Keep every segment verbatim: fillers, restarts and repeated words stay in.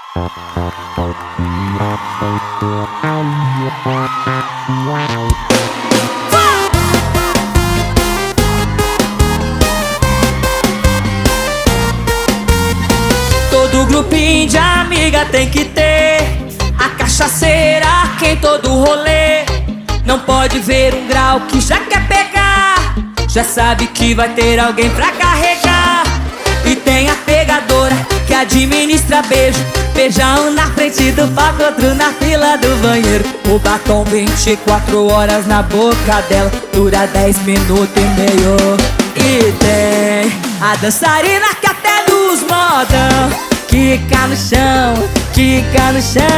Todo grupinho de amiga tem que ter a cachaceira que em todo rolê. Não pode ver um grau que já quer pegar, já sabe que vai ter alguém pra carregar. E tem a pegadora que administra beijo, beija um na frente do palco, outro na fila do banheiro. O batom vinte e quatro horas na boca dela, dura dez minutos e meio. E tem a dançarina que até nos modão quica no chão, quica no chão.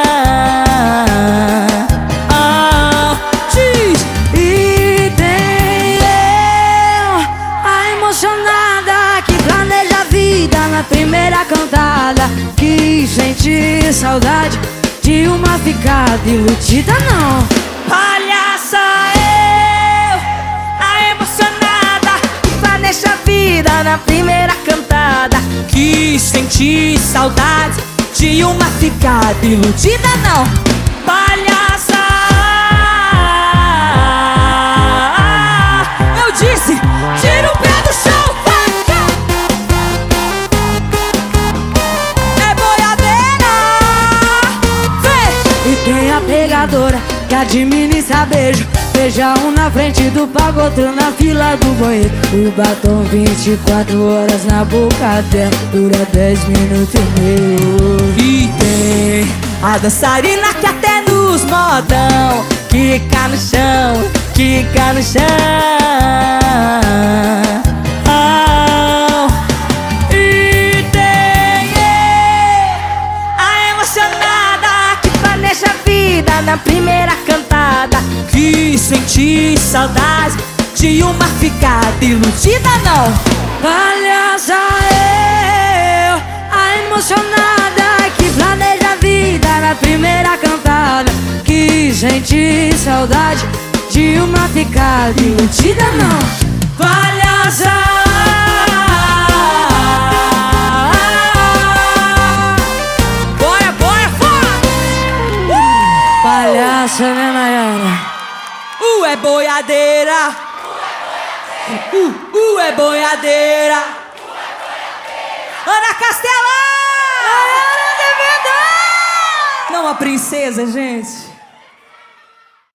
Oh, diz. E tem eu, a emocionada que planeja a vida na primeira cantada, que sente saudade de uma ficada iludida não. Palhaça eu, a emocionada que planeja a vida na primeira cantada, que senti saudade de uma ficada iludida não. Palhaça, eu disse, tira o pé do chão, vai cá. É boiadeira, vem. E tem a pegadora que administra beijo, beija um na frente do palco, outro na fila do banheiro. O batom vinte e quatro horas na boca dela, dura dez minutos e meio. E tem a dançarina que até nos modão quica no chão, quica no chão. Oh. E tem a emocionada que planeja a vida na primeira cantada, que senti saudade de uma ficada iludida não. Palhaça eu, a emocionada que planeja a vida na primeira cantada, que senti saudade de uma ficada iludida não. Palhaça, bora, bora, fora. uh! Palhaça, né, Nayara? Uh, é boiadeira. Uh, uh, é boiadeira. Ana Castela! Não, a princesa, gente.